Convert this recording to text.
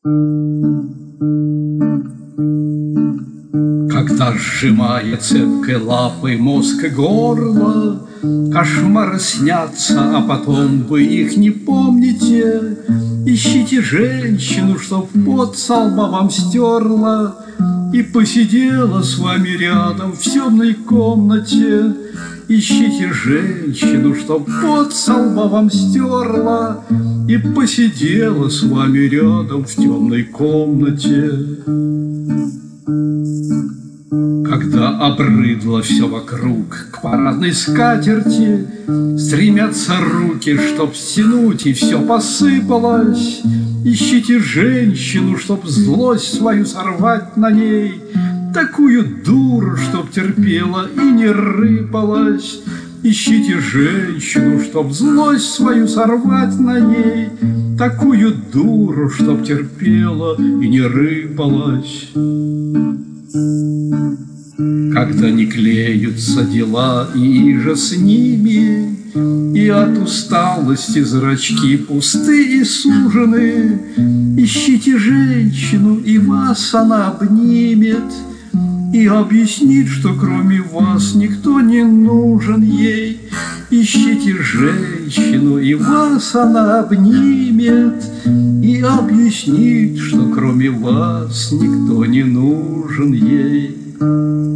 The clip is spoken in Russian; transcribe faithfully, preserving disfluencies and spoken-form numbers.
Когда сжимая цепкой лапой мозг и горло, кошмары снятся, а потом вы их не помните. Ищите женщину, чтоб пот со лба вам стерла и посидела с вами рядом в темной комнате. Ищите женщину, чтоб пот со лба вам стерла и посидела с вами рядом в темной комнате. Когда обрыдло все вокруг к парадной скатерти, стремятся руки, чтоб стянуть, и все посыпалось. Ищите женщину, чтоб злость свою сорвать на ней, такую дуру, чтоб терпела и не рыпалась. Ищите женщину, чтоб злость свою сорвать на ней, такую дуру, чтоб терпела и не рыпалась. Когда не клеются дела и иже с ними, и от усталости зрачки пусты и сужены, ищите женщину, и вас она обнимет и объяснит, что кроме вас никто не нужен ей. Ищите женщину, и вас она обнимет и объяснит, что кроме вас никто не нужен ей.